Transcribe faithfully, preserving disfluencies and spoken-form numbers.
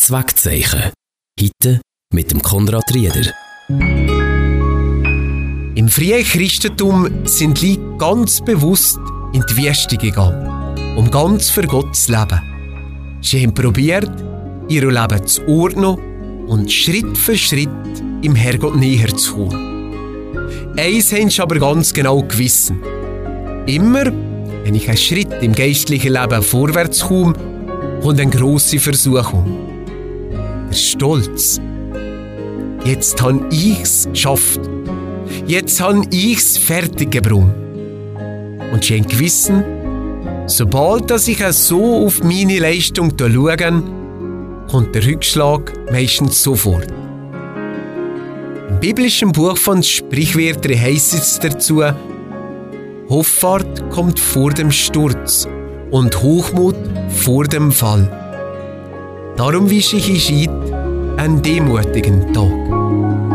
Zweckzeichen. Heute mit dem Konrad Rieder. Im frühen Christentum sind die Leute ganz bewusst in die Wüste gegangen, um ganz für Gott zu leben. Sie haben probiert, ihr Leben zu ordnen und Schritt für Schritt im Herrgott näher zu kommen. Eins haben sie aber ganz genau gewissen. Immer, wenn ich einen Schritt im geistlichen Leben vorwärts komme, kommt eine grosse Versuchung. Der Stolz. Jetzt habe ich's geschafft. Jetzt habe ich's fertig gebracht. Und sie haben gewissen, sobald dass ich so auf meine Leistung schaue, kommt der Rückschlag meistens sofort. Im biblischen Buch von Sprichwörtern heisst es dazu: Hoffart kommt vor dem Sturz und Hochmut vor dem Fall. Darum wünsche ich euch einen demütigen Tag.